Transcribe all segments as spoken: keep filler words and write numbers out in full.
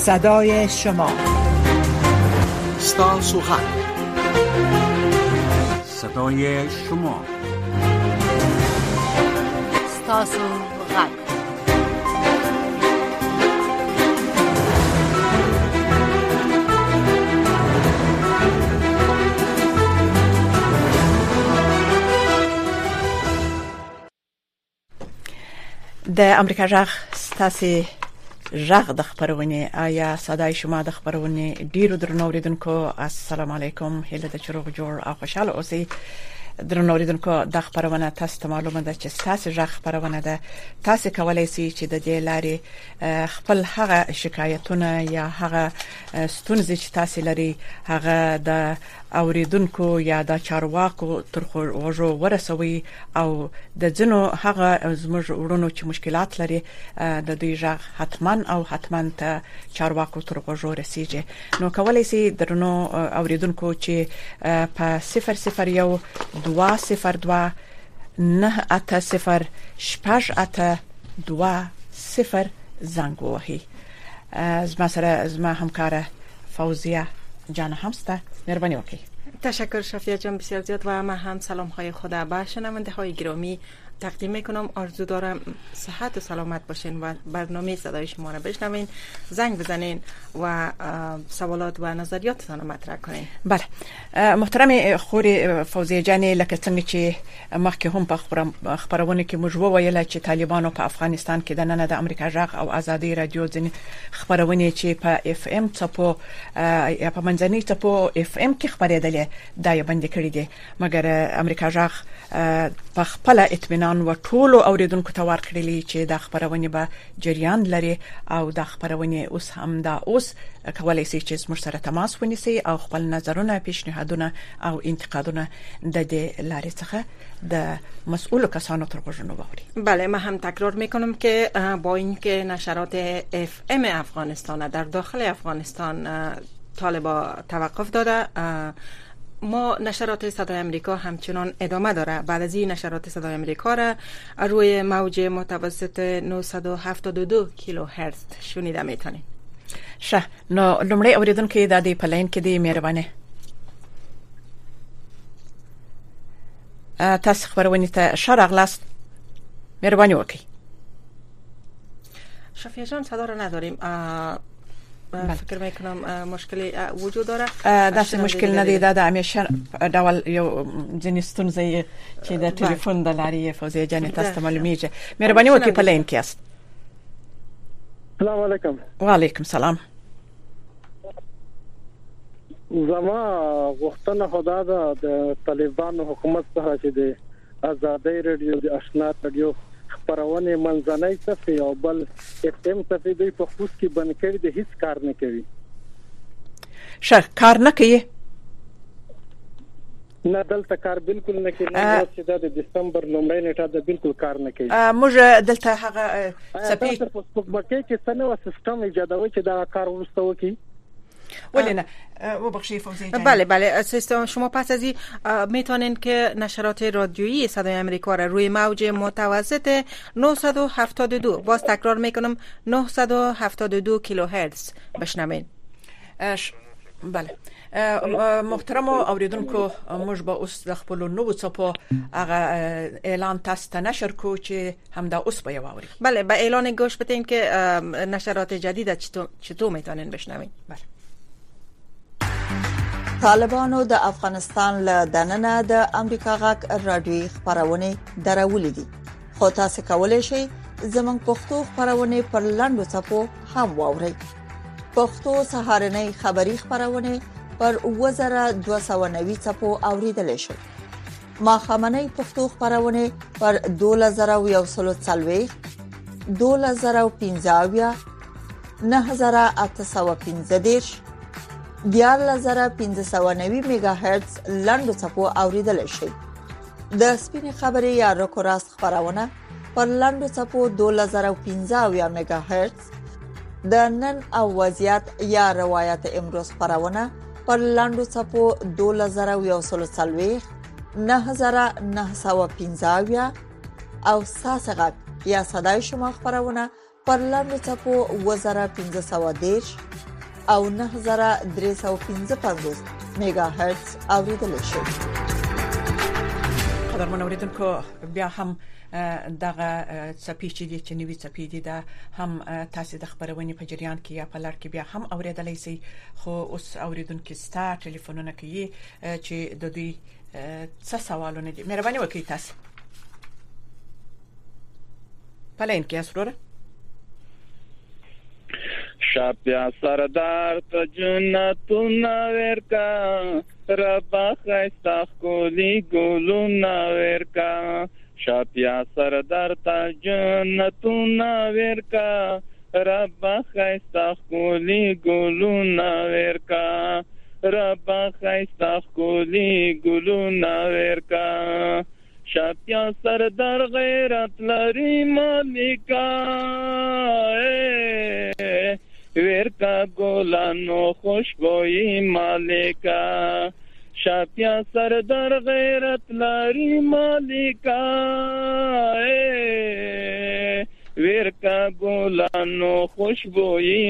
صدای شما ستاسو حق صدای شما ستاسو حق د امریکا غږ ستاسو غږ د خبرونه آیا صداي شما د خبرونه ډیرو درنو اوریدونکو السلام علیکم هله د چروغ جوړ او خوشاله اوسئ درنو اوریدونکو د خبرونه تاسو ته معلومه ده چې تاسو غږ خبرونه ده تاسو کولای شئ چې د دې لارې خپل هغه شکایتونه یا هغه ستونزې چې تاسو لري هغه د اوریدونکو یا د چارواکو تر غوږو ورسوي او د ځنو هغه زموږ ورونو چې مشکلات لري د دوی غږ حتما او حتما ته چارواکو تر غوږو رسیږي نو کولای شئ درنو اوریدونکو چې په صفر صفر یو دوا صفر دوا نه اته صفر شپږ اته دوا صفر زنګ وهي زما سره زما همکاره فوزیه جان همسته مهربانی وکړئ. تشکر شفیع جان بسیار زیاد و من هم سلام های خدا به شنونده های گرامی تقدیم میکنم. آرزو دارم صحت و سلامت باشین و برنامه صدای شما را بشنوین، زنگ بزنین و سوالات و نظریاتتان را مطرح کنین. بله محترم خوري فوزیه جانی لکه څنګه چې مخکې هم په خبرونه کې موږ وویل چې طالبانو په افغانستان کې د نن د امریکا غږ او ازادي رادیو ځنې خبرونه چې په اف ام څپو یا په منځني څپو اف ام کې خبرېدلې دا یې بند کړې دي مګر امریکا غږ په خپل اطمینان و ټولو اوریدونکو ته ورکړلې چې د خبرونه به جریان لري او د خبرونه اوس هم دا اوس کولای شي چې موږ سره تماس ونیسي او خپل نظرونه پیشنهادونه او انتقادونه د دې لارې څخه د مسئول کسانو تر غوږونو واوري. بله من هم تکرار میکنم که با اینکه نشرات اف ام افغانستان در داخل افغانستان طالبا توقف داده، ما نشرات صدای امریکا همچنان ادامه داره. بعد از این نشرات صدای امریکا را روی موج متوسط نهصد و هفتاد و دو کیلو هرتز شنیده میتونید. شه نو لومړی اوریدونکو د دې پلاین کې دی مهرباني تاسو خبرونه ته شرق لاست مهرباني وکړئ. شفیع جان صدا را نداریم. فکر میکنم مشکلی وجود داره. داسې مشکل نه دی دا د همیشه ډول یو ځینې ستونزې چې د ټلیفون د لارې فوزیه جان تاسو ته معلومیږي. مهرباني وکړئ په لاین کې یاست. السلام علیکم. وعلیکم سلام. زما غوښتنه خدا ده د طالبانو حکومت څخه چې د آزادۍ رادیو د آشنا رادیو خبرونه منځنۍ صفحه او بل اف ام صفحه دوی په خصوص کې بند کړي د هیڅ کار نه کوي. شه کار نه کوي؟ نه دلته کار بالکل نه کوي. نه چې د دسمبر لومړۍ نیټه د بالکل کار نه کوي. موږ دلته هغه صفحه په فیسبوک کې څه نو سیستم ایجادوي چې دا کار ورسته وکړي. ولی نه و بخشی فوزی جان. بله بله سیستم شما پس از این میتونین که نشرات رادیویی صدای امریکا را روی موج متوسط نهصد و هفتاد و دو باز تکرار میکنم نهصد و هفتاد و دو کیلو هرتز بشنوین. بله محترم اوریدونکو موږ به اوس د خپل نوو څپو هغه اعلان تاسو ته نشر کو چې همدا اوس به واوري. بله به اعلان گوش بدین که نشرات جدید چطور میتونین بشنوین. بله طالبانو د افغانستان له دننه د امریکا غږ رادیوي خبرونه درولې دي خو تاسو کولای شئ زموږ پښتو خبرونه پر لاندو څپو هم واورئ. پښتو سهارنۍ خبری خبرونه پر وزره دوه سوه نوي څپو اوریدل شي. ماخامنۍ پښتو خبرونه پر دوه زره یو سل څلوي دوه زره پنځه نه زره اته سوه پنځه دیرش دیار زره پنځه سوه نوي میگا هرتز لاندو څپو اوریدل شي. د سپین خبري یا رکوراست خبرونه پر لاندو څپو دوه زره پنځه میگا هرتز د نن او وضعیت یا روایت امروز خبرونه پر لاندو څپو دوه زره یو سل څلوي نه زره نه سوه پنځه او ساسغت یا صدای شما خبرونه پر لاندو څپو وزره پنځه سوه دیرش او نه زره درې سوه پنځه پنځوس میگا هرتز اوریدل شي. قدرمن اوریدونکو بیا هم دغه صفحې چې دي چې نوې صفحې دي دا هم تاسو د خبرونې په جریان کې یا په لړ کې بیا هم اوریدلای شئ. خو اوس اوریدونکو ستا ټلیفونونه کوي چې د دوی څه سوالونه دي. مهرباني وکړئ تاسو پلین کې اسروره شاپیا سردار ته جنتونه ورکا ربا خیستا خولی گلونه ورکا شاپیا سردار ته جنتونه ورکا ربا خیستا خولی گلونه ورکا ربا خیستا خولی گلونه ورکا شاپیا سردار غیرت لري مالکا ورکا گلانو خوشبوئی مالکا شاپیا سردار غیرت لري مالکا ورکا گلانو خوشبوئی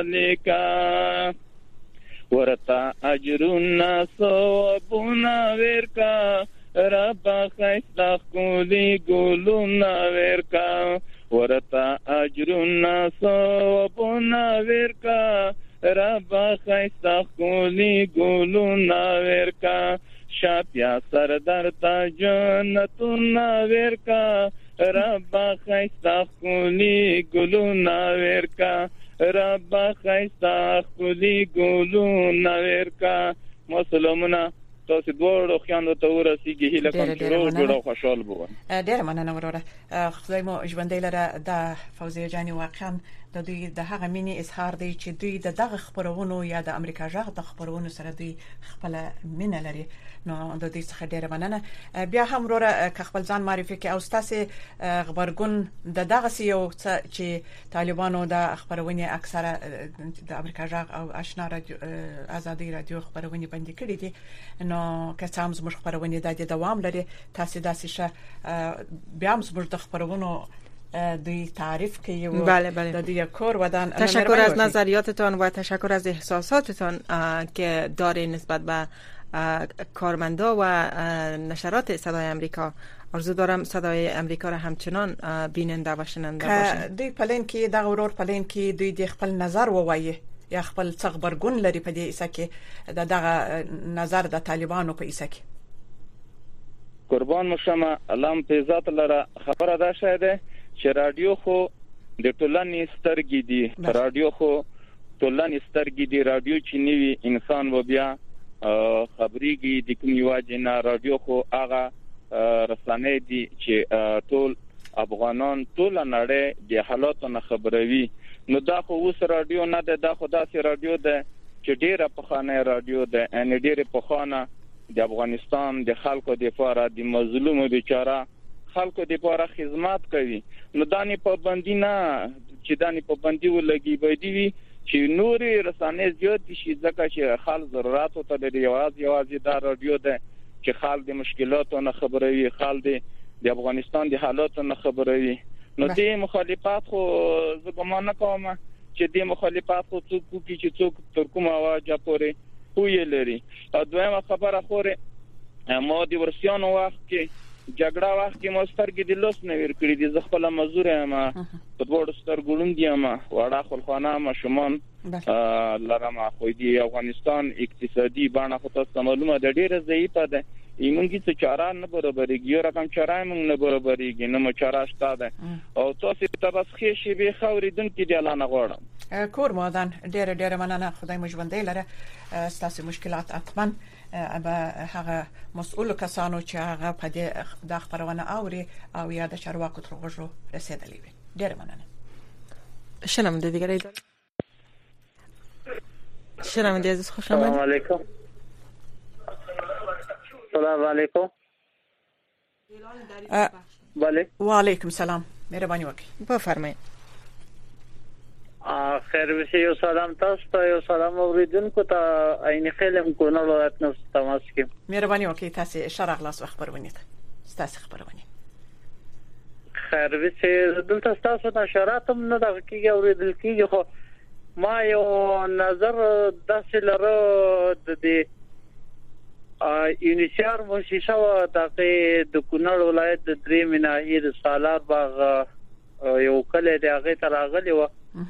مالکا ورتا اجرنا ثوابنا ورکا ربا خیستا خولی گلونا ورکا ورتا اجرنا ثوابنا ورکا ربا خیستا خولی گلونا ورکا شاپیا سردار تا جنتونا ورکا ربا خیستا خولی گلونا ورکا ربا خیستا خولی گلونا ورکا. مسلمونا تاسو دوړو خیانو ته ورسیږي هله کوم چې روغ جوړ او خوشحال بو. ډیر مننه وروره. خدای مو ژوندۍ لره. د فوزیه جاني واقعا د دوی د هغه مینې اظهار دی چې دوی د دغه خبرونو یا د امریکا ژغ د خبرونو سره دوی خپل مینه لري. نو د دې څخه ډیره مننه. بیا هم وروره که خپل ځان معرفي کې او تاسو خبرګون د دغه سیو چې طالبانو د خبرونه اکثره د امریکا ژغ او آشنا رادیو ازادي رادیو خبرونه بندي کړې دي. نو که څام زموږ خبرونه د دوام لري تاسو داسې شه بیا هم زموږ د خبرونو دوی تعریف کوي. بله بله. د دې کور ودان. تشکر از نظریاتتان و تشکر از احساساتتان که داره نسبت به کارمندا و نشرات صدای امریکا. آرزو دارم صدای امریکا را همچنان بیننده و شنونده باشه. دوی پلین کې د غورور پلین کې دوی د خپل نظر ووایي یا خپل څخبرګون لري په دې ایسه کې د دغه نظر د طالبانو په ایسه کې. قربان مشمه علام په ذات لره خبره ده شاید چې رادیو خو د ټولنې سترګې دي. رادیو خو ټولنې سترګې دي. رادیو چې نیوي انسان و بیا خبريږي د کومي واجب نه. رادیو خو هغه رسنۍ دي چې ټول افغانان ټول نړۍ د حالاتو نه خبروي. نو دا خو اوس رادیو نه ده. دا خو داسې رادیو ده چې ډیره پخوانه رادیو ده. ان ډیره پخوانه د افغانستان د خلکو د لپاره د مظلومو بیچاره خلکو د لپاره خدمت کوي. نو دانی پابندی نه چې دانی پابندی ولګي باید وي چې نوري رسنۍ زیات شي ځکه چې خلک ضرورت ته د یواز یواز د رادیو ده چې خلک د مشکلاتو نه خبروي. خلک د افغانستان د حالاتو نه خبروي. نو دې مخالفت خو زه ګمان نه کوم چې دې مخالفت خو څوک کوي چې څوک تر کومه واجه پورې پوی لري. او دویمه خبره خوره ما د ورسیانو وخت کې جګړه وخت کې مسترګې د لوس نه ور کړې دي. زه خپل مزور ما په دوړ سترګولم دي ما وړه خلخانه ما شومان لرم خو دې افغانستان اقتصادي باندې خو تاسو معلومه ده ډیره ضعیفه ده. ایمونږی څه چاره نه برابرېږي. یو رقم چاره موږ نه برابرېږي. نه مو چاره شته ده او تاسو ته بس خې شي به خوریدون کې دی اعلان غواړم. کور مادان ډېر ډېر مننه. خدای مو ژوندۍ لره. ستاسو مشکلات اتمن به هغه مسؤل کسانو چې هغه په دې د خبرونه اوري او یا د چارواکو تر غوږو رسیدلې وي. ډېر مننه. شنونده دیگری دارم. شنونده عزیز خوش آمدید. سلام علیکم. سلام علیکم. بله. و علیکم سلام. مهرباني وکړئ. بفرمایئ. خیر وشي. یو سلام تاسو ته. یو سلام اوریدونکو ته. عین خیلم کو نه ولایت نو تماس کې. مهرباني وکړئ. تاسو شرع خلاص خبرونه ته. تاسو خبرونه. خیر وشي. دلته تاسو نشراتم نه د حقیقت اوریدل کیږي خو ما یو نظر داسې لره د دې یونیسیار مؤسسه و دغه د کونړ ولایت د درې مناهي د سالار باغ یو کله دغه تراغلی و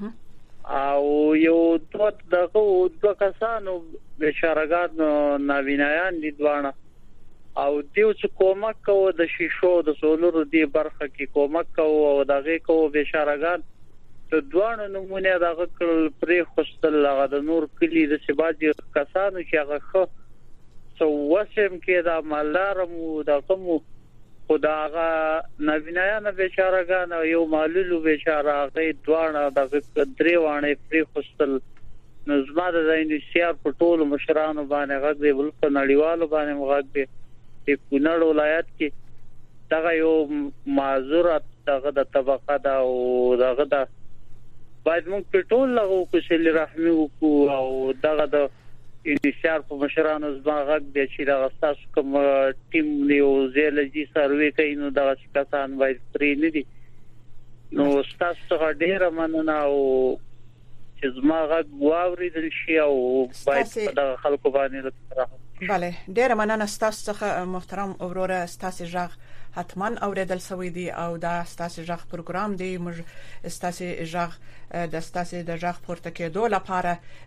او یو دوه دغه دوه کسانو بشارګان نابینایان دي دوانه او دیو چې کومک کوو د شیشو د سولر دی برخه کې کومک کوو او دغه کوو بشارګان د دوانو نمونه دغه کل پرې خوستل هغه د نور کلی د سباجي کسانو چې هغه خو سو وسم کې دا مالدار مو دغه مو خداغه نبینایانه بیچارهګان او یو مالولو بیچاره هغه دوانه دغه درې وانه پرې خوستل نو زما د انډیسیار په ټولو مشرانو باندې غږ دی بل په نړیوالو باندې غږ دی د کونړ ولایت کې دغه یو معذورت دغه د طبقه دا او دغه د باید موږ په ټول لغو کې شل رحمي وکړو او دغه د انډیسیار په مشرانو زما غږ دی چې دغه تاسو کوم ټیم نیو زیلجی سروې کوي نو دغه کسان باید پرې نه دي نو تاسو څنګه ډیره مننه او چې زما غږ واوریدل شي او باید دغه خلکو باندې راځي. بله ډیره مننه تاسو څخه محترم اوروره تاسو ژغ حتما اوریدل سوي دي او دا تاسو ژغ پروګرام دی موږ تاسو ژغ د تاسو د ژغ پورته کېدو لپاره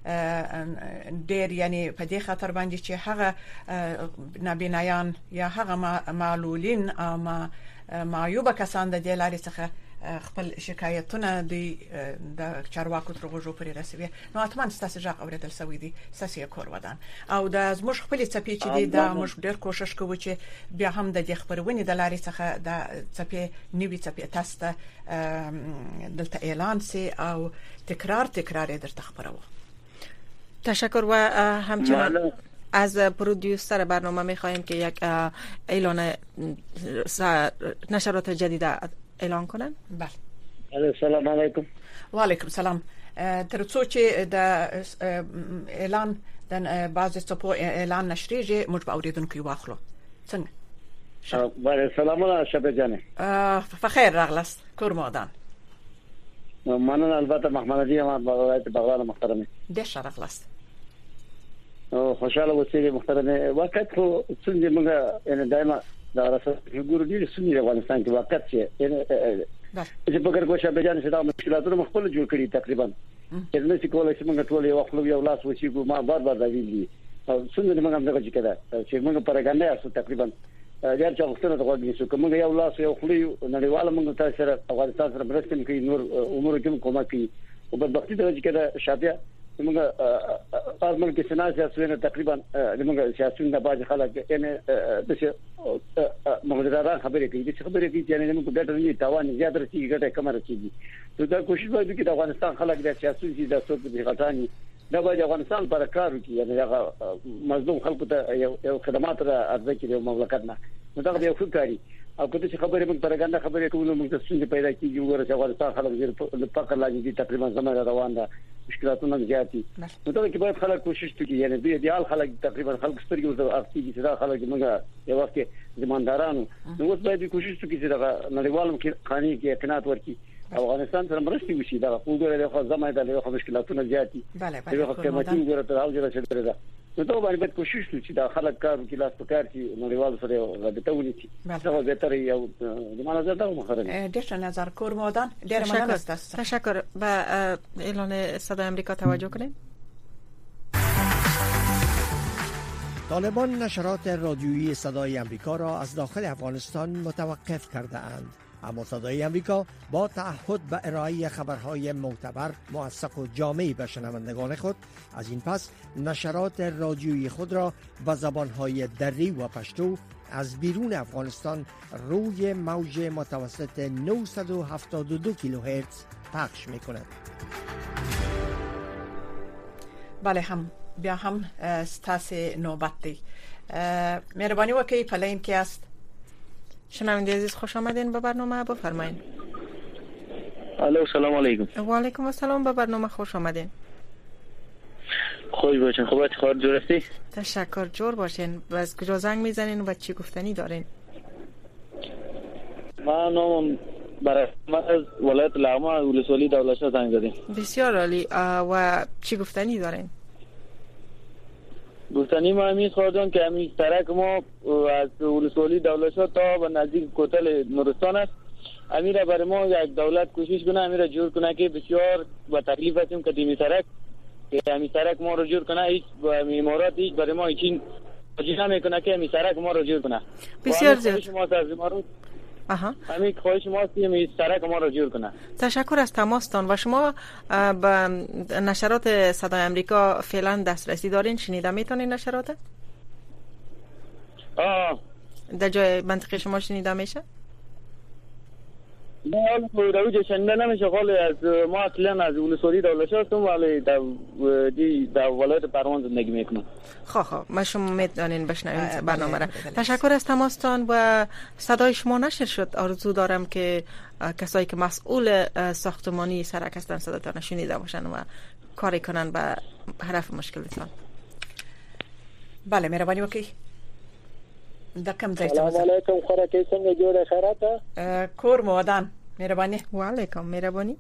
ډیر یعنی په دې خاطر باندې چې هغه نابینایان یا هغه معلولین اما معیوب کسان د دې لارې څخه خپل شکایتونه د چارواکو تر غوږو پورې رسوي نو اتمن تاسو ژغ اوریدل سوي دي تاسو یې کور ودان او د زموږ خپل چپی چې دی دا موږ ډېر کوشش کوو چې بیا هم د دې خبرونه د لارې څخه د چپی نیوي چپی تاسو ته دلته اعلان سي او تکرار تکرار درته خبرو. تشکر و همچنان از پرودیوسر برنامه می‌خواهیم که یک اعلان نشرات جدید اعلان کنن. بله. السلام علیکم. و علیکم سلام. تر څو چې د اعلان د بعض څپو اعلان نشریږي موږ به اوریدونکو واخلو. څنګه؟ بله سلامونه شبه جانه. فخیر راغلاست کور مودان. مننه البته محمد علی ما ولایت بغلان محترمه. ډیر ښه راغلاست. خوشاله اوسئ محترمه. وخت خو څنګه موږ ان دایمه دا راځي ګورو دي سنی افغانستان کې وخت چې چې په ګرګو شابه جان چې دا مشکلاتونه مخبل جوړ کړي تقریبا چې نه چې کولای شي موږ ټول یو خپل یو لاس وشي ما بار بار دا ویلي او څنګه موږ هم دا چې کړه چې موږ پرګاندا اسو تقریبا ډیر چې وختونه دا وګورئ چې موږ یو لاس یو خپل نړیواله موږ تاسو سره افغانستان سره مرسته کوي نور امور کې کومه کوي او په وخت دا چې کړه شابه موږ ارمن کې سناسه سوینه تقریبا موږ سیاسيون د باج خلک ان د څه مهاجران خبرې کوي چې خبرې کوي چې نه موږ ګټه نه تاوان زیات رسیږي ګټه کم رسیږي نو دا کوشش وکړو چې د افغانستان خلک د سیاسيون چې د څوک د غټاني د باج افغانستان پر کار کوي یعنی هغه مظلوم خلکو ته یو خدمات را ارزه کوي او مملکت نه نو دا یو ښه کاری او کله چې خبرې موږ پرګاندا خبرې کوو موږ څه څه پیدا کیږي وګوره چې افغانستان خلک د فقر لاندې دي تقریبا زموږ روان ده مشکلاتونه زیاتی نو دا کې باید خلک کوشش وکړي یعنی د ایدیال خلک تقریبا خلک سترګې ورته اخیږي چې دا خلک موږ یو وخت ځماندارانو نو اوس باید کوشش وکړي چې دا نړیوالو کې قانوني کې اقناعات ورکړي افغانستان سره مرستې وشي دا وګوره د خو زموږ د له مشکلاتونو زیاتی دا خو قیمتي وګوره تر هغه ځای چې ده نو دا باید کوشش وکړي چې دا خلک کار وکړي لاس پکار چې نړیوالو سره رابطه ونیسي دا به تر یو د مناظره ته مخرج ډېر نظر کور مودان ډېر مننه تاسو تشکر به اعلان صدای آمریکا توجه کنید. طالبان نشرات رادیویی صدای آمریکا را از داخل افغانستان متوقف کرده اند. اما صدای آمریکا با تعهد به ارائه خبرهای معتبر، موثق و جامع به شنوندگان خود از این پس نشرات رادیویی خود را به زبانهای دری و پشتو از بیرون افغانستان روی موج متوسط نهصد و هفتاد و دو کیلوهرتز پخش می‌کند. بله هم بیا هم ستاسو نوبت دی. مهربانی وکړئ په لاین کې است. شنونده عزیز خوش آمدین به برنامه بفرمایید. الو سلام علیکم. و علیکم السلام به برنامه خوش آمدین. خوش باشین. خوبه خبر جور هستی؟ تشکر جور باشین. از کجا زنگ میزنین و چی گفتنی دارین؟ من نامم برای مرز ولایت لغمان ولسوالی دولتشاه زنگ زدیم. بسیار عالی. و چی گفتنی دارین؟ گفتنی ما همین خواهدان که همین سرک ما از ولسوالی دولتشاه تا به نزدیک کوتل نورستان است. امیر برای ما یک دولت کوشش کنه امیر جور کنه که بسیار با تکلیف هستیم که دیمی سرک که همین سرک ما رو جور کنه. هیچ امارات هیچ برای ما هیچ کوشش نمیکنه که همین سرک ما رو جور کنه. بسیار زیاد. آها. همین خواهش ماست که همین سرک ما رو جور کنه. تشکر از تماستان. و شما به نشرات صدای امریکا فعلا دسترسی دارین؟ شنیده میتونین نشرات؟ آه. در جای منطقه شما شنیده میشه؟ نه روی شنیده نمیشه. خالی از ما اصلا از ولسوالی دولتشاه هستم ولی در دی در ولایت پروان زندگی میکنم. خب خب ما شما میتونین بشنوین برنامه را. تشکر از تماستان. و صدای شما نشر شد. آرزو دارم که کسایی که مسئول ساختمانی سرک هستن صداتان شنیده باشن و کاری کنن به هدف مشکلتان. بله مهربانی وکړئ. د کوم ځای څخه؟ السلام علیکم. خورا کې څنګه جوړه خیراته کور مو ودان. مهرباني. وعلیکم مهرباني.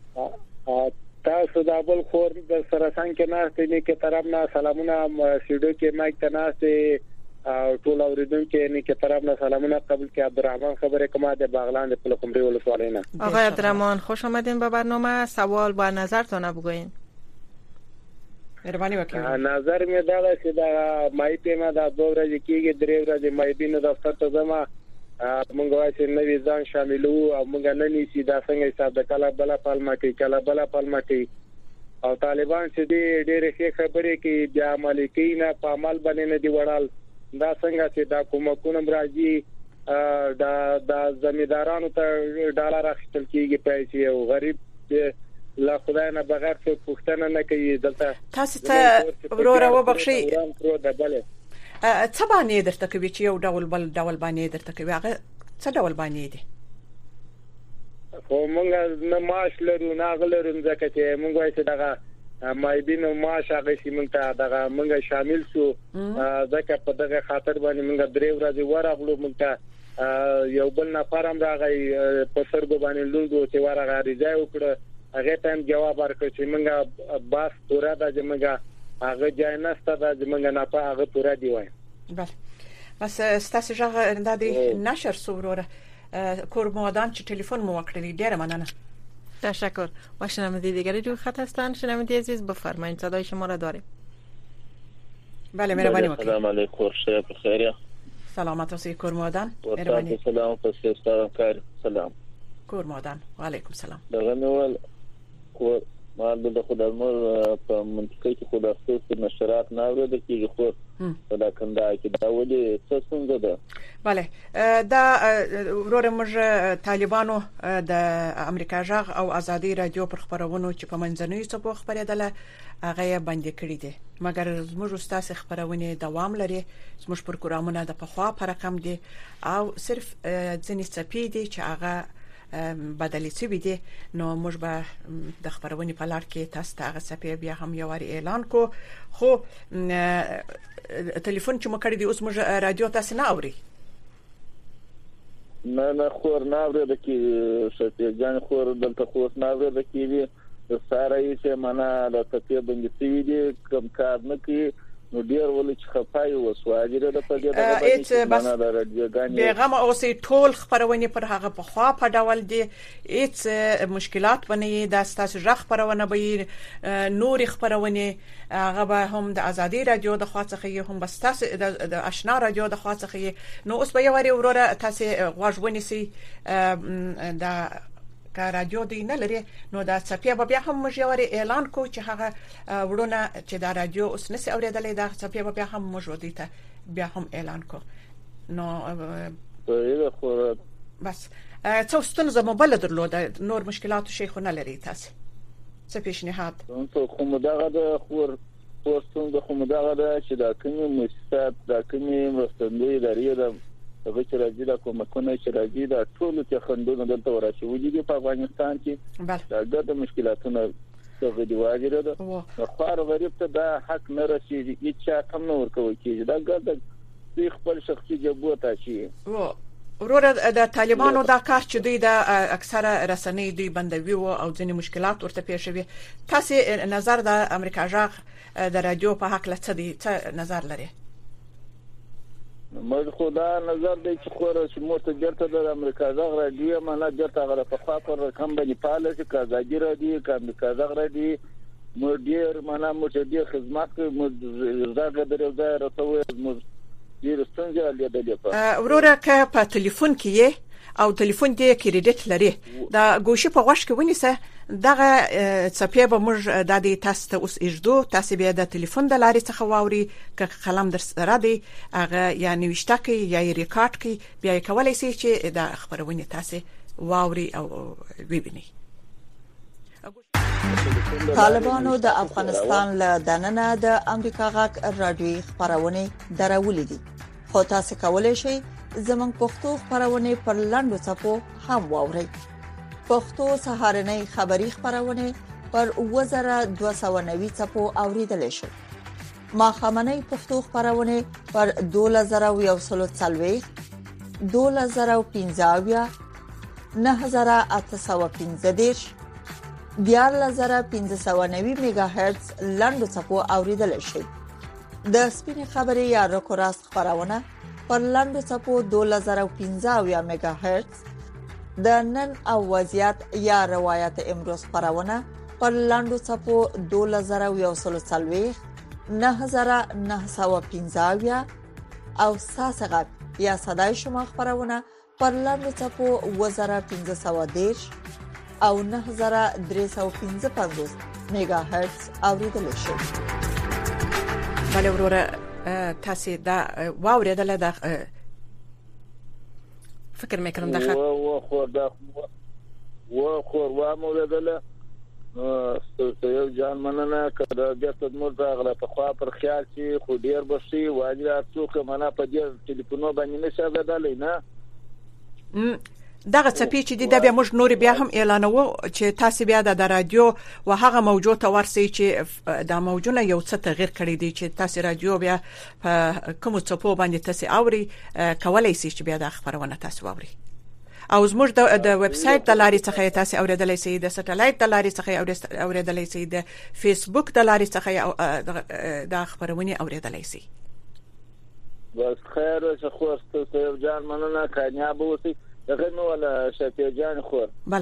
تاسو د بل خور د سره څنګه ناشته نه کې طرف نه سلامونه سیډو کې مایک ته ناشته ټول اوریدونکو نه کې طرف نه سلامونه قبول کې عبدالرحمن خبره کومه د باغلان د پلکمری ولسوالۍ نه. آقای عبدالرحمن خوش آمدین به برنامه. سوال با نظرتون بگوین. مهرباني وکړئ. نظر مې دا ده چې دا مای په ما دا دوه ورځې کېږي درې ورځې مای بینه دفتر ته ځم. موږ وایو چې نوې ځان شاملو او موږ نه نیسی دا څنګه حساب د کله بل پالما کې کله بل پالما کې او طالبان چې دې ډېرې ښه خبرې کې بیا عملي کوي نه په عمل باندې نه دی وړال. دا څنګه چې دا کومکونه راځي دا د زمیندارانو ته ډالر اخیستل کېږي پیسې او غریب لا خدای نه بغیر څه پوښتنه نه کوي. دلته تاسو ته ورور وبخشي څه باندې درته کوي چې یو ډول بل ډول باندې درته کوي هغه څه ډول باندې دي؟ خو موږ نه ماش لرو نه غلرو ځکه چې موږ وایو چې دغه مایبینو ماش هغه چې موږ ته دغه موږ شامل شو ځکه په دغه خاطر باندې موږ درې ورځې ورغلو. موږ ته یو بل نفر هم راغی په سرګو باندې لوندو چې ورغه ریځای وکړه. هغه ته جواب ورکړ چې موږ باس تورا د جمعه هغه ځای نه ستاسو د موږ نه په هغه تورا دی وای. بله بس ستاسو ژغ د نشر سوروره کور مودان چې ټلیفون مو وکړی ډیره مننه. تشکر. و شنونده دیگری روی خط هستن. شنونده عزیز بفرمایید صدای شما را داریم. بله مهربانی وکړئ. سلام علیکم. شب بخیر. سلامت اوسئ کور مودان. مهربانی. سلام پس ستاسو کار. سلام. کور مودان. و علیکم سلام. دغه نوول کور ما د خدای مور په منطقه کې خدای خصوصي نشرات نه اورېدل کېږي خو په دا کنده کې دا ولې څه څنګه ده؟ بله دا ورور موږ طالبانو د امریکا ژغ او ازادي رادیو پر خبرونو چې په منځنوي څپو خبرېدله هغه باندې کړی دي مګر زموږ استاد خبرونه دوام لري. زموږ پروګرامونه د پخوا پر رقم دي او صرف ځینې څپې دي چې هغه بدلی څه دي. نو موږ به د خبرونې په لار کې تاسو ته هغه څپې بیا هم یو واری اعلان کو. خو ټلیفون چې مو کړی دی اوس موږ رادیو تاسو نه اوري. نه نه خور نه اورېدل کېږي. شته ځان خور دلته خور نه اورېدل کېږي. د ساره یې چې معنا د څپې باندې سوي دي کوم کار نه کوي. نو ډیر ولې چې خفای و سواجره د پدې د باندې د رادیوګانې بیغم اوسې ټول خبرونه پر هغه په خوا په ډول دي. هیڅ مشکلات باندې د تاسو ژغ خبرونه به نور خبرونه هغه به هم د ازادي رادیو د خوا څخه هم بس تاسو د آشنا رادیو د خوا څخه. نو اوس به یو وری وروره تاسو غوښونه سي د کا رادیو دی نه لري. نو دا څپیا به بیا هم موږ یو اعلان کو چې هغه ورونه چې دا رادیو اوس نس اوریدلې دا څپیا به بیا هم موږ ودی ته بیا هم اعلان کو. نو بس څو ستونزه مو بل درلوده نور مشکلات شي خو نه لري. تاسو څه پیشنهاد؟ نو خو مداغه د خور پوسټون د خو مداغه د چې دا کومه مؤسسات دا کومه مرستندوی لري د هغه چې راځي د کومکونه چې راځي د ټولو ته خندونه دلته ورسېږي دي په افغانستان کې. دا د مشکلاتونو څخه دی واجبه ده. خو غریب ته دا حق نه رسېږي هیڅ کم نه ورکوي کېږي. دا ګرځي خپل شخصي جبوت شي. وروره د طالبانو دا کار چې دوی د اکثره رسنۍ دوی بندوي او ځینې مشکلات ورته پیښ شوي، تاسو نظر د امریکا جاغ د رادیو په حق لڅ دي څه نظر لري؟ مې خدا نظر دی چې خو چې مو ته ګرته د امریکا جاغ رادیو معنا ګرته غره په خوا پر کمپنی پاله چې کازاګی رادیو کامریکا جاغ رادیو مو ډیر معنا مو ته ډیر خدمات کوي مو زړه درو ځای راټوي مو ډیر څنګه لیدلې په وروره که په ټلیفون کې او ټلیفون دې کریډټ لري دا ګوشي په غوښ کې ونیسه دغه څپې به موږ د دې تاسو ته اوس اجدو تاسو بیا د ټلیفون د لارې څخه واوري که قلم در سره دی هغه یا نوښته کوي یا ریکارډ کوي بیا کولای شي چې د خبرونه تاسو واوري او ویني. طالبانو د افغانستان له دننه د امریکا غاک رادیوي خبرونه درولې دي، خو تاسو کولای شئ زموږ پښتو خبرونه پر لاندو صفو هم واورئ. پښتو سهارنۍ خبری خبرونه پر وزره دوه سوه نوي صفو اوریدل شي. ما خمنۍ پښتو خبرونه پر دوه زره یو سل څلوي دوه زره پنځه نه زره اته سوه پنځه دیش دیار زره پنځه سوه نوي میگا هرتز لاندو صفو اوریدل شي. د سپین خبري یا رکوراست خبرونه پر لاندو صفو دوه زره پنځه میگا هرتز د نن او وضعیت یا روایت امروز خبرونه پر لاندو صفو دوه زره یو سل څلوي نه زره نه سوه پنځه او ساسغت یا صدای شما خبرونه پر لاندو صفو وزره پنځه سوه دیش او نه زره درې سوه پنځه پنځوس میگا هرتز اوریدل شي. بله وروره تاسو دا واوریدل دا فکر مې کوم دغه و خو دا و خو و مولیدل ستاسو یو جان مننه کړه د تدمر دا غلا په خوا پر خیال چې خو ډیر بشي واجب څوک منه په دې ټلیفونو باندې نشه بدلې نه دغه څپې چې د بیا موږ نور بیا هم اعلانوو چې تاسو بیا د رادیو و هغه موجود ته ورسي چې د موجونه یو څه تغیر کړی دی چې تاسو رادیو بیا په کوم څه په باندې تاسو اوري کولای شئ چې بیا د خبرونه تاسو اوري او زموږ د ویب سټ د لارې څخه تاسو اوریدلای شئ، د سټلایټ د لارې څخه اوریدلای شئ، د فیسبوک د لارې څخه د خبرونه اوریدلای شئ. بس خیر څه خو ستاسو جان مننه کامیاب اوسئ. دغه نو ولا شفیع جان خو بله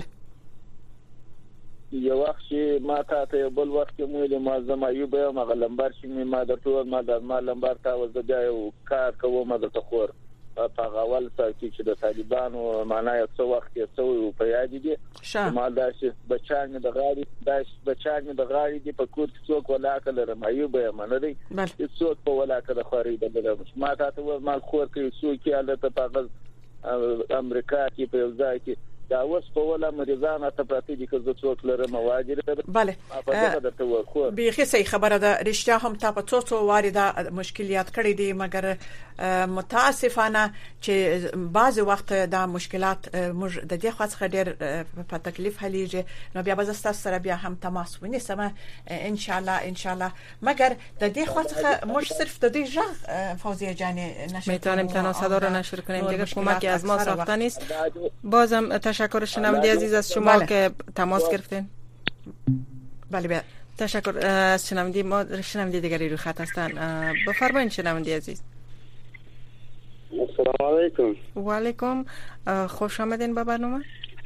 یو وخت چې ما ته بل وخت مو له معظم ایوب ما غلمبر چې ما د ټول ما د ما لمبر تا وځ بیا یو کار کوم د تخور په غوال سره چې د طالبانو معنا یو څو وخت یو څو په یاد دي ما دا چې بچان د غاړي دا بچان د غاړي دی په کور کې څوک ولا کله ایوب ما نه دی څوک په ولا کله خوري بدل ما ته ما خور کې څوک یاله ته په امریکا کې په ځای کې دا اوس په ولا مریضانه ته پاتې دي که زه څوک لرم واجب ده. بله بیخي صحیح خبره ده، رښتیا هم تا په څو څو واري دا مشکلات کړې دي مګر متاسفانه چې بعض وخت دا مشکلات موږ د دې خاصه ډېر په تکلیف حلیږي نو بیا به تاسو سره بیا هم تماس ونیسم ان شاء الله ان شاء الله مګر د دې خاصه موږ صرف د دې ژغ فوزیه جان نشر میتونیم تنها صدا رو نشر کنیم دیگه کمکی از ما ساخته نیست. بازم تشکر شنونده عزیز از شما بله. که تماس گرفتین. بله بله تشکر از شنونده ما. شنونده دیگری رو خط هستن، بفرمایید شنونده عزیز. السلام علیکم. و علیکم، خوش آمدین به برنامه.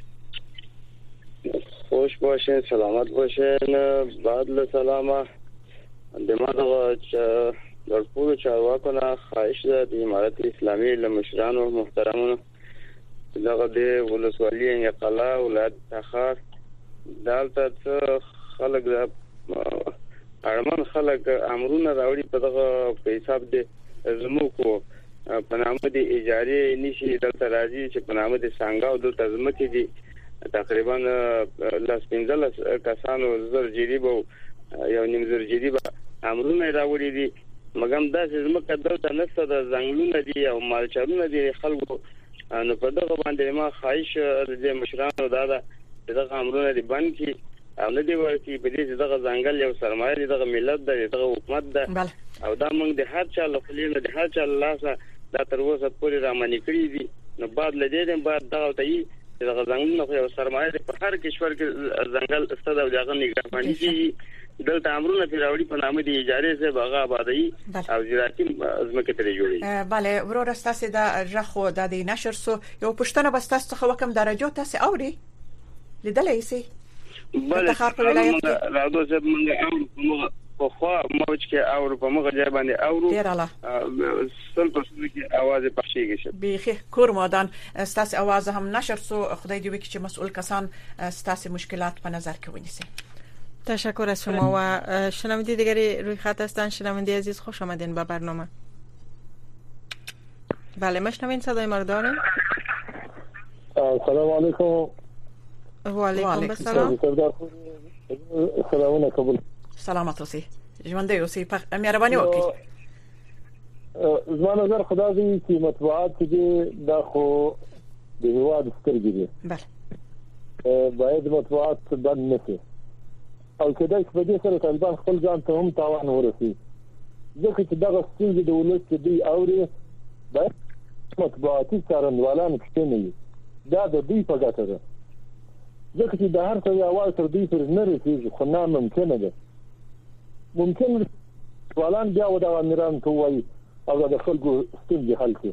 خوش باشین، سلامت باشین. بعد سلامه دماغ در پول چارواکو خواهش ده د امارت اسلامی له مشرانو محترمونو دغه د ولسوالۍ یا قلا ولایت تخار دالته خلک د اړمن خلک امرونه راوړي په دغه په حساب د زموږ په نامه د اجاره نشي دلته راځي چې په نامه د سانګاو د تزمکې دي تقریبا لاس پنځلس کسانو زر جریبو یو نیم زر جریبه امرونه راوړي دي مګم دا چې زموږ دلته نسته د زنګلونه دي او مالچارونه دي خلکو نو په دغه باندې ما خواهش د مشرانو دا ده چې دغه امرونه دي بند کړي او نه دی ورته په دې چې دغه ځنګل یو سرمایه دی دغه ملت دی دغه حکومت ده او دا موږ د هر چا له خلیل د هر چا لاسه دا تر اوسه پورې رامنې کړی دي نو بعد لدې بعد دغه ته دغه ځنګلونه خو یو سرمایه ده په هر کشور کې ځنګل استاد او دغه نگهبانی کې دلته امرونه پیراوړي په نامه دي اجازه زه باغ آبادی او زراعتي ځمکه ترې جوړي. بله ورور تاسو دا ژغه د نشر سو یو پښتنه بس تاسو خو کوم درجه تاسو اوري لیدلې سي بله خار په ولایت کې راځو چې موږ په خو موږ کې اورو په موږ ځای باندې اورو سل په سل کې आवाज پخشيږي بيخي کور مادان تاسو आवाज هم نشر سو خدای دې وکړي چې مسؤل کسان تاسو مشکلات په نظر کې ونیسي. تشکر از شما و شنونده دیگری روی خط هستن. شنونده عزیز خوش آمدین به برنامه. بله مشنوین صدای ما رو داریم. سلام علیکم. و علیکم السلام. سلامونه قبول. سلامت اوسئ. ژوندۍ اوسئ. مهرباني وکړئ. زما نظر خدا دې چې مطبوعات دې دا خو د هیواد سترګې دي. بله. باید مطبوعات بند نشي. او کله چې په دې سره طالبان خپل ځان ته هم تاوان ورسي ځکه چې دغه ستونزې د ولس کې دی اوري باید مطبوعاتي څارنوالان پکې نه وي دا د دوی په ګټه ده ځکه چې د هر څه اواز تر دوی پورې نه رسېږي خو ناممکنه ده ممکن ټولان بیا د امیران ته وایي او د خلکو ستونزې حل کړي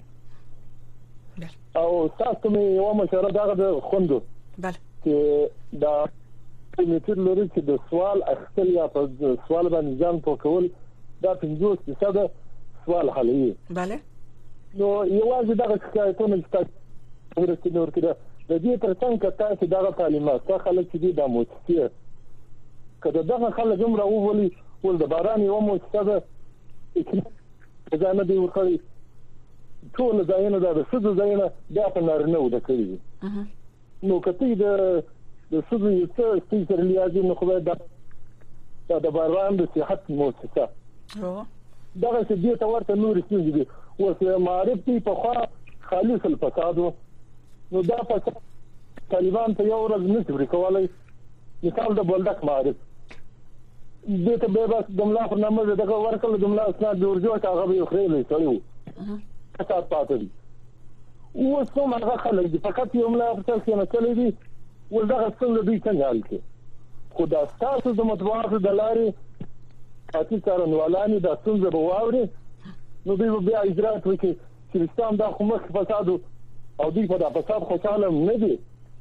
او تاسو مې یو مشوره دغه د خوندو بله چې دا میټر لري چې د سوال اخیستل یا په سوال باندې ځان پوکول دا پنځوس فیصد سوال حلوي. بله. نو یوازې دغه شکایتونه چې تاسو ورته نور کړه د دې ترڅنګ که تاسو دغه تعلیمات څخه خلک چې د موسیقي کله دغه خلک هم راوولي ول د باران یو موسیقي ده چې ځان دې ورکړي ټول ځایونه د څه ځایونه بیا په نارنه وده کوي. نو کته د د سوزي څه ستاسو ریاضي نو خو دا د باران د صحت موسسه او دغه چې دې ته ورته نور څه دي او معرفت په خوا خالص الفساد نو دا په طالبان ته یو ورځ نشي کولای مثال د بلدک معرفت دې ته به بس دملا پر نامه دغه ورکل دملا اسناد ورجو ته هغه یو خېلې سړیو تاسو پاتې او څو هغه خلک دي فقط یو ملا په تاسو نه چلی دي ولدغه څنګه دوی څنګه حل کړي خو دا تاسو د مطبوعاتو د لارې اتی څارنوالانی دا څنګه به واوري نو دوی بیا اجرات وکړي چې اسلام دا خو مخ فساد او دوی په دا فساد خوشاله نه دي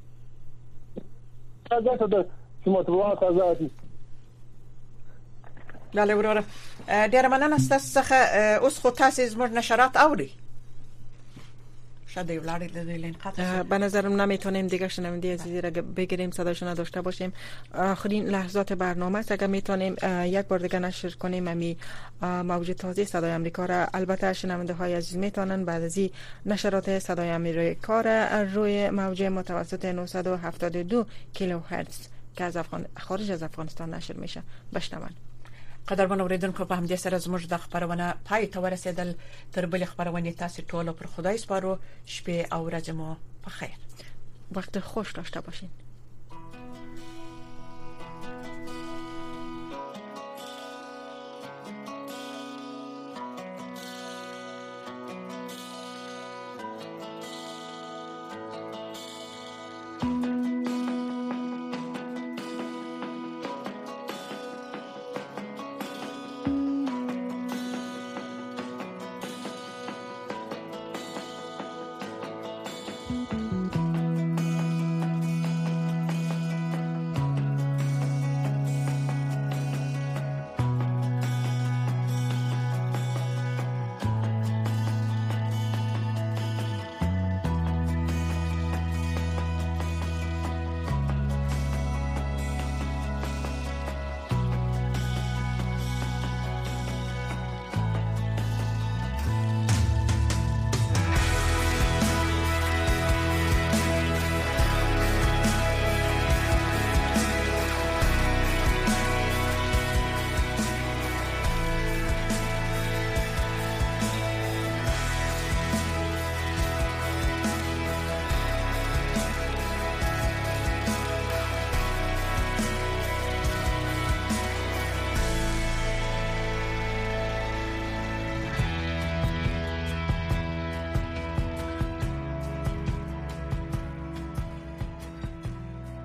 دا څه د مطبوعات آزادي. بله وروره ډیره مننه ستاسو څخه. اوس خو تاسو زموږ نشرات اوري به نظرم نمیتونیم دیگه شنونده عزیزی را بگیریم صداشون داشته باشیم. آخرین لحظات برنامه است. اگر میتونیم یک بار دیگه نشر کنیم امی موج تازه صدای امریکا را. البته شنونده های عزیز میتونن بعد از این نشرات صدای امریکا را روی موج متوسط نهصد و هفتاد و دو کیلوهرتز که از افغان خارج از افغانستان نشر میشه بشنون. قدرمن اوریدونکو په همدې سره زموږ د خبرونه پای ته ورسېدل. تر بلې خبرونه تاسو ټول پر خدای سپارو. شپه او ورځ مو په خیر. وقت خوش داشته باشین.